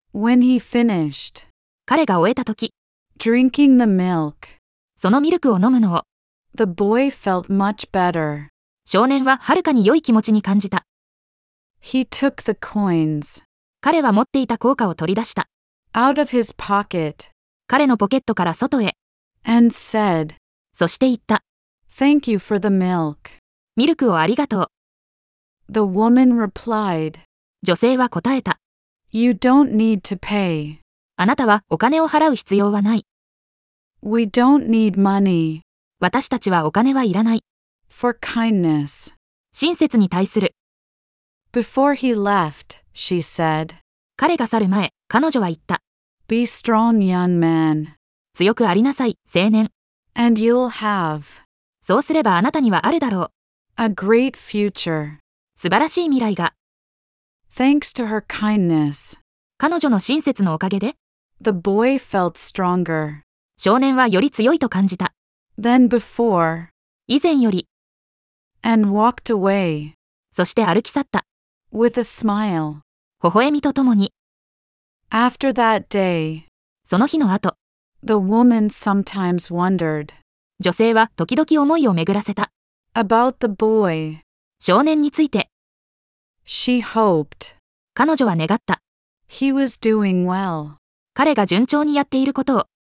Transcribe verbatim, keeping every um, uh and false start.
When he finished 彼が終えたとき、 drinking the milk, そのミルクを飲むのを、 the boy felt much better. 少年ははるかに良い気持ちに感じた。 He took the coins 彼は持っていた硬貨を取り出した。 out of his pocket 彼のポケットから外へ。 and said, そして言った。 Thank you for the milk. ミルクをありがとう。 The woman replied, 女性は答えた。 You don't need to pay. あなたはお金を払う必要はない。 We don't need money 私たちはお金はいらない。 for kindness. 親切に対する。 Before he left, she said, 彼が去る前、彼女は言った。 Be strong, young man, 強くありなさい、青年。 and you'll have そうすればあなたにはあるだろう。 a great future. 素晴らしい未来が。 Thanks to her kindness, 彼女の親切のおかげで、 the boy felt stronger 少年はより強いと感じた。 than before 以前より。 and walked away そして歩き去った。 with a smile. 微笑みとともに。 After that day, その日の後、 the woman sometimes wondered 女性は時々思いを巡らせた。 about the boy. 少年について。 She hoped 彼女は願った。 he was doing well. 彼が順調にやっていることを。